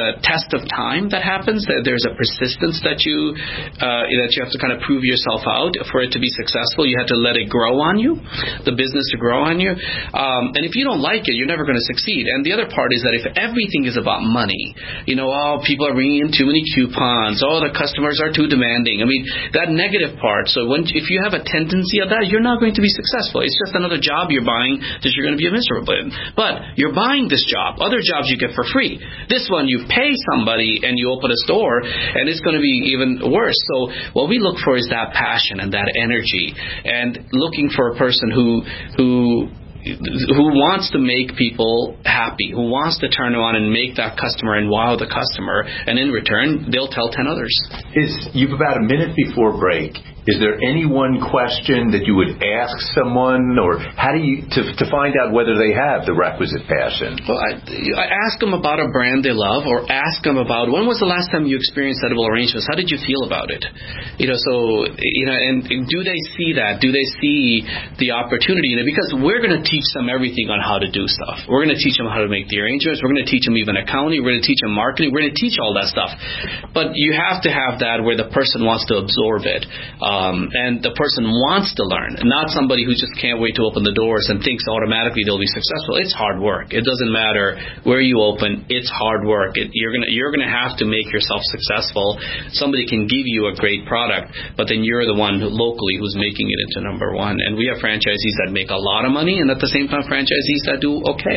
test of time that happens. That there's a persistence that you uh, that you have to kind of prove yourself out for it to be successful. You have to let it grow on you, the business to grow on you. Um, and if you don't like it, you're never going to succeed. And the other part is that if everything is about money, you know, oh, people are bringing in too many coupons. Oh, the customers are too demanding. I mean, that negative part. So when if you have a tendency of that, you're not going to be successful. It's just another job you're buying that you're going to be miserable in. But you're buying this job. Other jobs you get for free. This one you pay somebody and you open a store, and it's going to be even worse. So what we look for is that passion and that energy, and looking for a person who who who wants to make people happy, who wants to turn on and make that customer and wow the customer, and in return they'll tell ten others. Is you've about a minute before break. Is there any one question that you would ask someone, or how do you to to find out whether they have the requisite passion? Well, I, I ask them about a brand they love, or ask them about when was the last time you experienced edible arrangements? How did you feel about it? You know, so you know, and do they see that? Do they see the opportunity in it? Because we're going to teach them everything on how to do stuff. We're going to teach them how to make the arrangements. We're going to teach them even accounting. We're going to teach them marketing. We're going to teach all that stuff. But you have to have that where the person wants to absorb it. Um, and the person wants to learn, not somebody who just can't wait to open the doors and thinks automatically they'll be successful. It's hard work. It doesn't matter where you open. It's hard work. It, you're gonna you're gonna have to make yourself successful. Somebody can give you a great product, but then you're the one who, locally who's making it into number one. And we have franchisees that make a lot of money, and at the same time franchisees that do okay.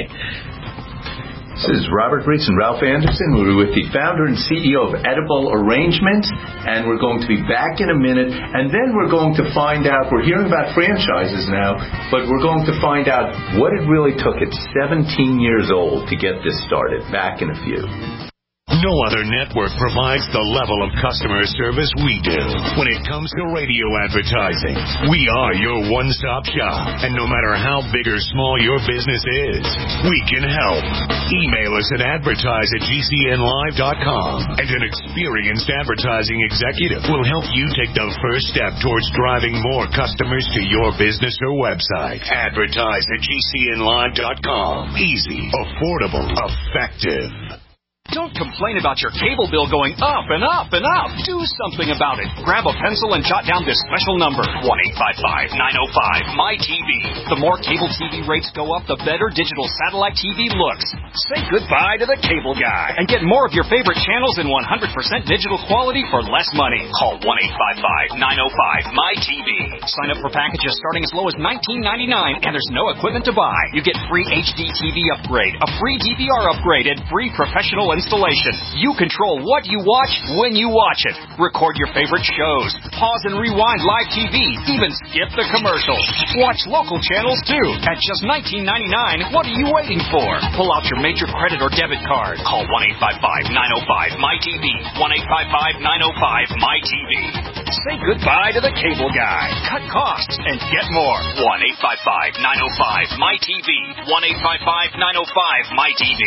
This is Robert Reitz and Ralph Anderson. We're with the founder and C E O of Edible Arrangements, and we're going to be back in a minute, and then we're going to find out, we're hearing about franchises now, but we're going to find out what it really took at seventeen years old to get this started. Back in a few. No other network provides the level of customer service we do. When it comes to radio advertising, we are your one-stop shop. And no matter how big or small your business is, we can help. Email us at advertise at g c n live dot com, and an experienced advertising executive will help you take the first step towards driving more customers to your business or website. Advertise at g c n live dot com. Easy, affordable, effective. Don't complain about your cable bill going up and up and up. Do something about it. Grab a pencil and jot down this special number, one eight five five, nine oh five, M Y T V. The more cable T V rates go up, the better digital satellite T V looks. Say goodbye to the cable guy and get more of your favorite channels in one hundred percent digital quality for less money. Call one eight five five, nine oh five, M Y T V. Sign up for packages starting as low as nineteen ninety-nine, and there's no equipment to buy. You get free H D T V upgrade, a free D V R upgrade, and free professional installation. You control what you watch when you watch it. Record your favorite shows. Pause and rewind live T V. Even skip the commercials. Watch local channels too. At just nineteen ninety-nine, what are you waiting for? Pull out your major credit or debit card. Call one eight five five, nine oh five, M Y T V. one eight five five, nine oh five, M Y T V. Say goodbye to the cable guy. Cut costs and get more. one eight five five, nine oh five, M Y T V. one eight five five, nine oh five, M Y T V.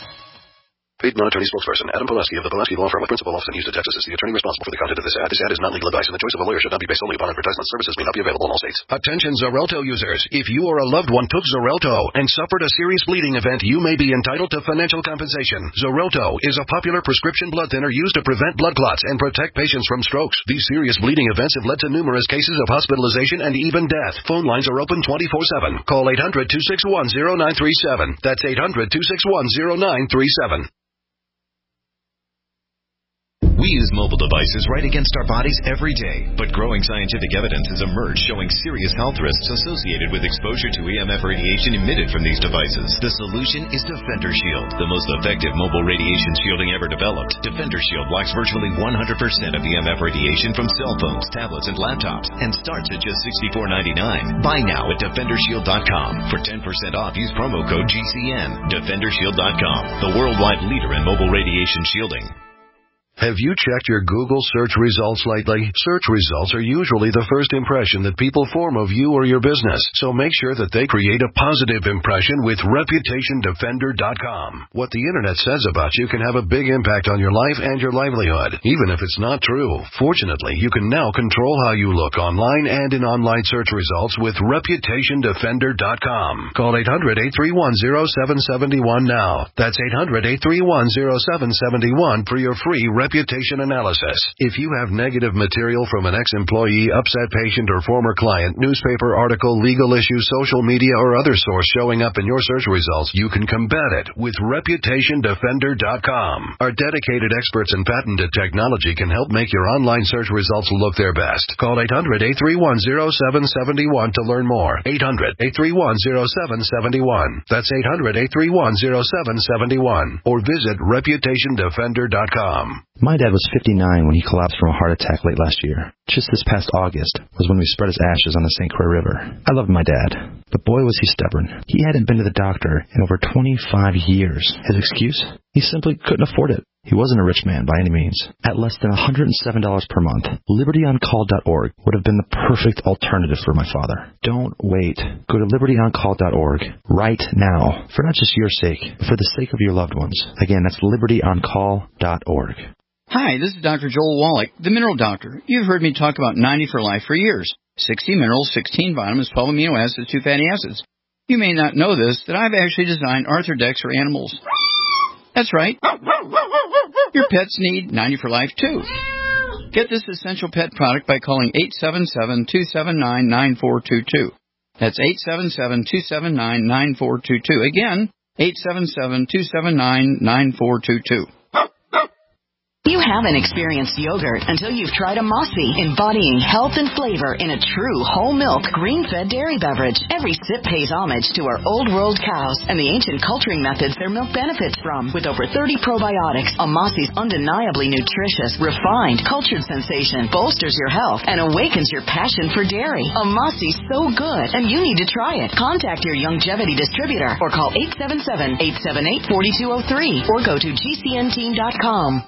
Paid non-attorney spokesperson Adam Pulaski of the Pulaski Law Firm with principal office in Houston, Texas is the attorney responsible for the content of this ad. This ad is not legal advice, and the choice of a lawyer should not be based solely upon advertisement. Services may not be available in all states. Attention Xarelto users. If you or a loved one took Xarelto and suffered a serious bleeding event, you may be entitled to financial compensation. Xarelto is a popular prescription blood thinner used to prevent blood clots and protect patients from strokes. These serious bleeding events have led to numerous cases of hospitalization and even death. Phone lines are open twenty-four seven. Call eight hundred, two six one, zero nine three seven. That's eight hundred, two six one, zero nine three seven. We use mobile devices right against our bodies every day, but growing scientific evidence has emerged showing serious health risks associated with exposure to E M F radiation emitted from these devices. The solution is Defender Shield, the most effective mobile radiation shielding ever developed. Defender Shield blocks virtually one hundred percent of E M F radiation from cell phones, tablets, and laptops, and starts at just sixty-four ninety-nine. Buy now at defender shield dot com. For ten percent off, use promo code G C N. defender shield dot com, the worldwide leader in mobile radiation shielding. Have you checked your Google search results lately? Search results are usually the first impression that people form of you or your business, so make sure that they create a positive impression with Reputation Defender dot com. What the internet says about you can have a big impact on your life and your livelihood, even if it's not true. Fortunately, you can now control how you look online and in online search results with Reputation Defender dot com. Call eight hundred, eight three one, zero seven seven one now. That's eight hundred, eight three one, zero seven seven one for your free reputation analysis. If you have negative material from an ex-employee, upset patient, or former client, newspaper article, legal issue, social media, or other source showing up in your search results, you can combat it with Reputation Defender dot com. Our dedicated experts in patented technology can help make your online search results look their best. Call eight hundred, eight three one, zero seven seven one to learn more. eight hundred, eight three one, zero seven seven one. That's eight hundred, eight three one, zero seven seven one. Or visit Reputation Defender dot com. My dad was fifty-nine when he collapsed from a heart attack late last year. Just this past August was when we spread his ashes on the Saint Croix River. I loved my dad, but boy was he stubborn. He hadn't been to the doctor in over twenty-five years. His excuse? He simply couldn't afford it. He wasn't a rich man by any means. At less than one hundred seven dollars per month, Liberty On Call dot org would have been the perfect alternative for my father. Don't wait. Go to Liberty On Call dot org right now, for not just your sake, but for the sake of your loved ones. Again, that's Liberty On Call dot org. Hi, this is Doctor Joel Wallach, the Mineral Doctor. You've heard me talk about ninety for Life for years. sixty minerals, sixteen vitamins, twelve amino acids, two fatty acids. You may not know this, that I've actually designed Arthrodex for animals. That's right. Your pets need ninety for Life, too. Get this essential pet product by calling eight seven seven, two seven nine, nine four two two. That's eight seven seven, two seven nine, nine four two two. Again, eight seven seven, two seven nine, nine four two two. You haven't experienced yogurt until you've tried a Mossy, embodying health and flavor in a true whole milk, green-fed dairy beverage. Every sip pays homage to our old world cows and the ancient culturing methods their milk benefits from. With over thirty probiotics, a Mossy's undeniably nutritious, refined, cultured sensation bolsters your health and awakens your passion for dairy. A Mossy's so good, and you need to try it. Contact your Youngevity distributor or call eight seven seven, eight seven eight, four two zero three or go to G C N team dot com.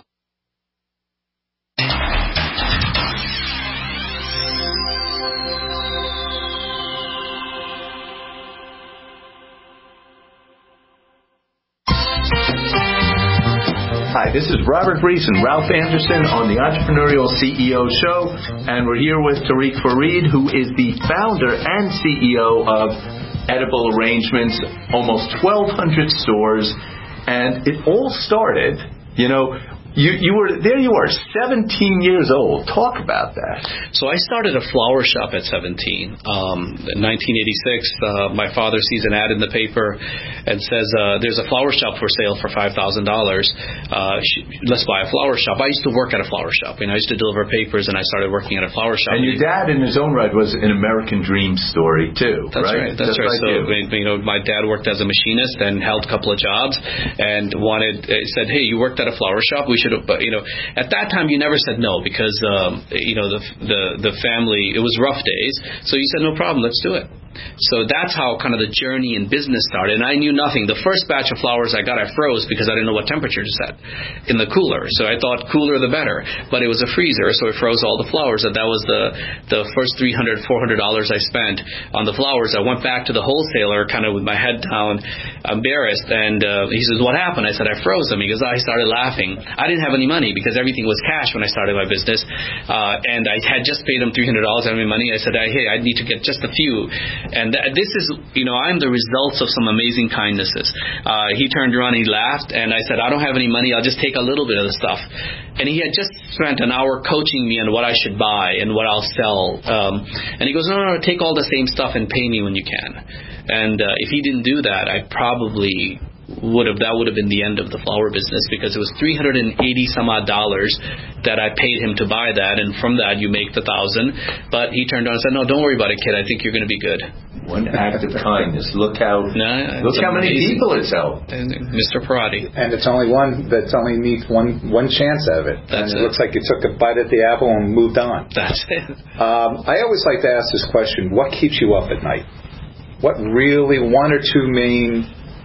Hi, this is Robert Reese and Ralph Anderson on the Entrepreneurial C E O Show, and we're here with Tariq Farid, who is the founder and C E O of Edible Arrangements, almost twelve hundred stores, and it all started, you know, You you were there. You are seventeen years old. Talk about that. So I started a flower shop at seventeen. Um, in nineteen eighty-six, uh, my father sees an ad in the paper and says, uh, "There's a flower shop for sale for five thousand dollars. Uh, let's buy a flower shop." I used to work at a flower shop, and I used to deliver papers, and I started working at a flower shop. And your dad, in his own right, was an American Dream story too. That's right. right. That's Just right. like so you. you know, my dad worked as a machinist and held a couple of jobs, and wanted uh, said, "Hey, you worked at a flower shop. We should have." But you know, at that time, you never said no because um, you know the the the family. It was rough days, so you said, "No problem, let's do it." So that's how kind of the journey in business started. And I knew nothing. The first batch of flowers I got, I froze because I didn't know what temperature to set in the cooler. So I thought cooler the better. But it was a freezer, so it froze all the flowers. And that was the the first three hundred dollars, four hundred dollars I spent on the flowers. I went back to the wholesaler kind of with my head down, embarrassed. And uh, he says, "What happened?" I said, "I froze them." Because I started laughing. I didn't have any money because everything was cash when I started my business. Uh, and I had just paid him three hundred dollars. I had money. I said, "Hey, I need to get just a few." And th- this is, you know, I'm the results of some amazing kindnesses. Uh, he turned around and he laughed, and I said, "I don't have any money. I'll just take a little bit of the stuff." And he had just spent an hour coaching me on what I should buy and what I'll sell. Um, and he goes, no, no, no, take all the same stuff and pay me when you can. And uh, if he didn't do that, I probably would have, that would have been the end of the flower business, because it was three hundred eighty some odd dollars that I paid him to buy that, and from that you make the thousand. But he turned around and said, "No, don't worry about it, kid. I think you're going to be good." One act of kindness. Look how no, look how many amazing. people it's helped. Mister Parati. And it's only one that's only needs one one chance out of it. That's and it, it looks like you took a bite at the apple and moved on. That's it. Um, I always like to ask this question: what keeps you up at night? What really one or two main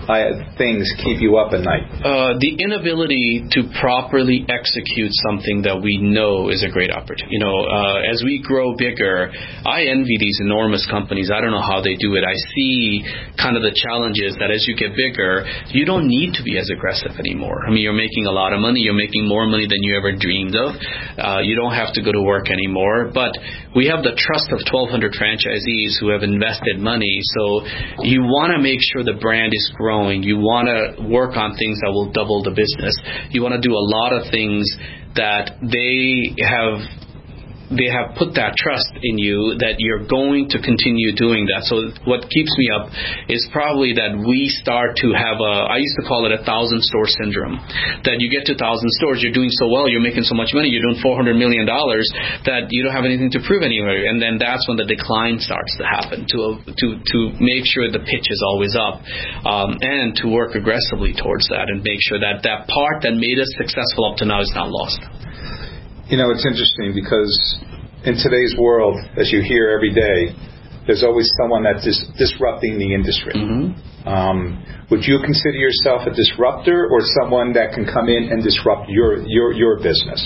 uh, things keep you up at night? Uh, the inability to properly execute something that we know is a great opportunity. You know, uh, as we grow bigger, I envy these enormous companies. I don't know how they do it. I see kind of the challenges that as you get bigger, you don't need to be as aggressive anymore. I mean, you're making a lot of money. You're making more money than you ever dreamed of. Uh, you don't have to go to work anymore. But we have the trust of twelve hundred franchisees who have invested money. So you want to make sure the brand is growing. You want to work on things that will double the business. You want to do a lot of things that they have they have put that trust in you that you're going to continue doing that. So what keeps me up is probably that we start to have a, I used to call it a thousand store syndrome, that you get to a thousand stores, you're doing so well, you're making so much money, you're doing four hundred million dollars that you don't have anything to prove anywhere. And then that's when the decline starts to happen, to to to make sure the pitch is always up, um, and to work aggressively towards that and make sure that that part that made us successful up to now is not lost. You know, it's interesting because in today's world, as you hear every day, there's always someone that's dis- disrupting the industry. Mm-hmm. Um, would you consider yourself a disruptor or someone that can come in and disrupt your your, your business?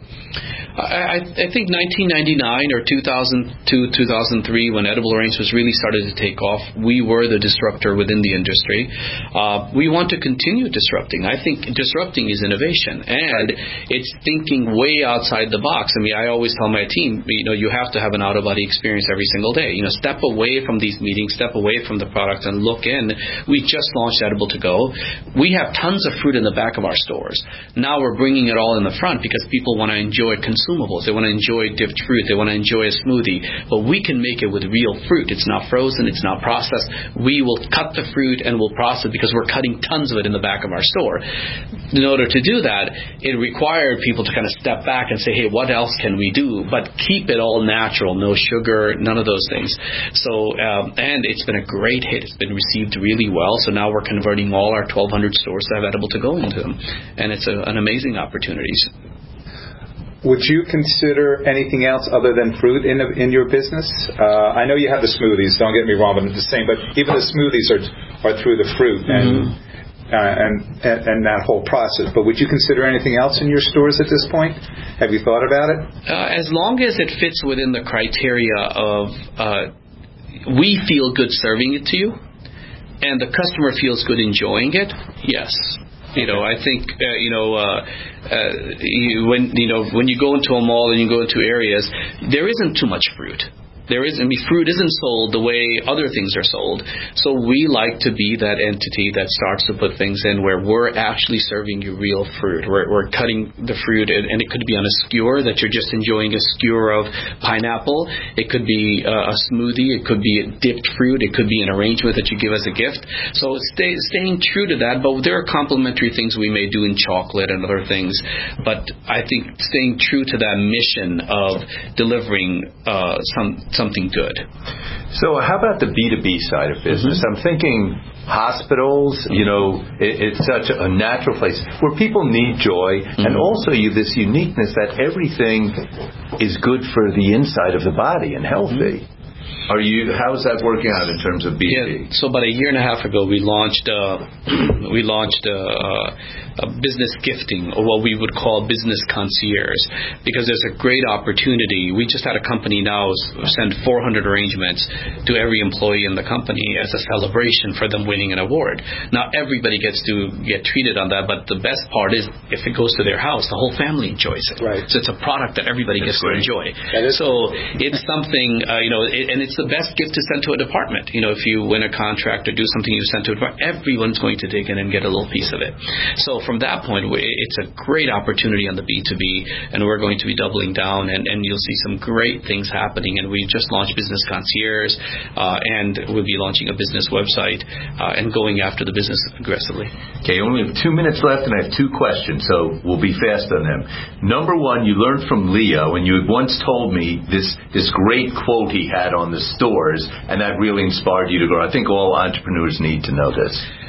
I, I think nineteen ninety-nine or two thousand two, two thousand three, when edible orange was really started to take off, we were the disruptor within the industry. Uh, we want to continue disrupting. I think disrupting is innovation, and it's thinking way outside the box. I mean, I always tell my team, you know, you have to have an out-of-body experience every single day. You know, step away from these meetings, step away from the product, and look in. We just launched Edible to Go. We have tons of fruit in the back of our stores. Now we're bringing it all in the front because people want to enjoy consuming consumables. They want to enjoy dipped fruit. They want to enjoy a smoothie. But we can make it with real fruit. It's not frozen. It's not processed. We will cut the fruit and we'll process it because we're cutting tons of it in the back of our store. In order to do that, it required people to kind of step back and say, hey, what else can we do? But keep it all natural. No sugar, none of those things. So, um, and it's been a great hit. It's been received really well. So now we're converting all our twelve hundred stores to have Edible to Go into them. And it's a, an amazing opportunity. Would you consider anything else other than fruit in in your business? Uh, I know you have the smoothies. Don't get me wrong, but the same. But even the smoothies are are through the fruit and, mm-hmm. uh, and and and that whole process. But would you consider anything else in your stores at this point? Have you thought about it? Uh, as long as it fits within the criteria of uh, we feel good serving it to you, and the customer feels good enjoying it. Yes. You know, I think, uh, you know, uh, uh, you, when, you know, when you go into a mall and you go into areas, there isn't too much fruit. There is, I mean, fruit isn't sold the way other things are sold. So we like to be that entity that starts to put things in where we're actually serving you real fruit. We're, we're cutting the fruit, and, and it could be on a skewer that you're just enjoying a skewer of pineapple. It could be uh, a smoothie. It could be a dipped fruit. It could be an arrangement that you give as a gift. So stay, staying true to that, but there are complementary things we may do in chocolate and other things. But I think staying true to that mission of delivering uh, some something good. So how about the B two B side of business? Mm-hmm. I'm thinking hospitals, you know, it, it's such a natural place where people need joy, mm-hmm. and also you this uniqueness that everything is good for the inside of the body and healthy. Mm-hmm. Are you? How is that working out in terms of B two B? Yeah, so about a year and a half ago, we launched uh, we launched uh, a business gifting, or what we would call business concierge, because there's a great opportunity. We just had a company now send four hundred arrangements to every employee in the company as a celebration for them winning an award. Now everybody gets to get treated on that, but the best part is if it goes to their house, the whole family enjoys it. Right. So it's a product that everybody That's gets great. to enjoy. So it's something, uh, you know, it, and it's the best gift to send to a department. You know, if you win a contract or do something you send to a department, everyone's going to dig in and get a little piece of it. So from that point, it's a great opportunity on the B two B, and we're going to be doubling down, and, and you'll see some great things happening. And we just launched Business Concierge, uh, and we'll be launching a business website uh, and going after the business aggressively. Okay, only have two minutes left, and I have two questions, so we'll be fast on them. Number one, you learned from Leo, and you had once told me this, this great quote he had on the stores, and that really inspired you to grow. I think all entrepreneurs need to know this. When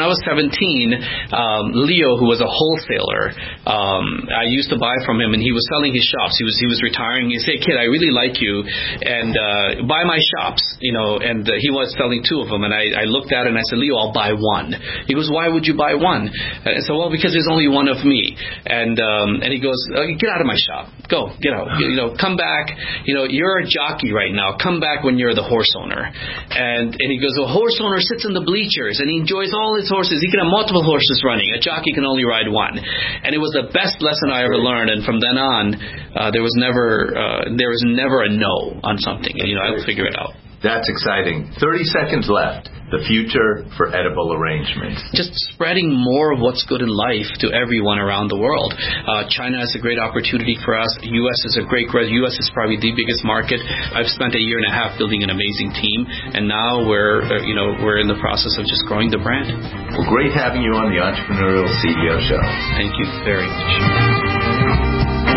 when I was seventeen, um, Leo, who was a wholesaler, um, I used to buy from him, and he was selling his shops. He was he was retiring. He said, "Kid, I really like you, and uh, buy my shops." You know, and uh, he was selling two of them, and I, I looked at it and I said, "Leo, I'll buy one." He goes, "Why would you buy one?" And I said, "Well, because there's only one of me." And um, and he goes, uh, "Get out of my shop. Go, get out. You know, come back. You know, you're a jockey right now. Come back when you're the horse owner." And and he goes, "A horse owner sits in the bleachers and he enjoys all his horses. He can have multiple horses running. A jockey can only ride one." And it was the best lesson I ever learned. And from then on, uh, there was never uh, there was never a no on something. And, you know, I would figure it out. That's exciting. thirty seconds left. The future for edible arrangements. Just spreading more of what's good in life to everyone around the world. Uh, China is a great opportunity for us. U S is a great growth. U S is probably the biggest market. I've spent a year and a half building an amazing team, and now we're uh, you know we're in the process of just growing the brand. Well, great having you on the Entrepreneurial C E O Show. Thank you very much.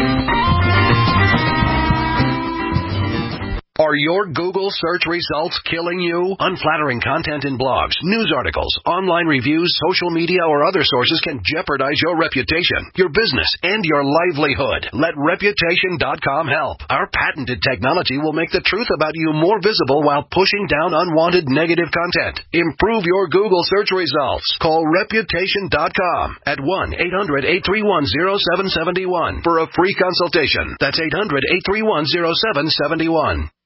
Are your Google search results killing you? Unflattering content in blogs, news articles, online reviews, social media, or other sources can jeopardize your reputation, your business, and your livelihood. Let Reputation dot com help. Our patented technology will make the truth about you more visible while pushing down unwanted negative content. Improve your Google search results. Call Reputation dot com at one eight hundred eight three one zero seven seven one for a free consultation. That's eight hundred eight three one zero seven seven one.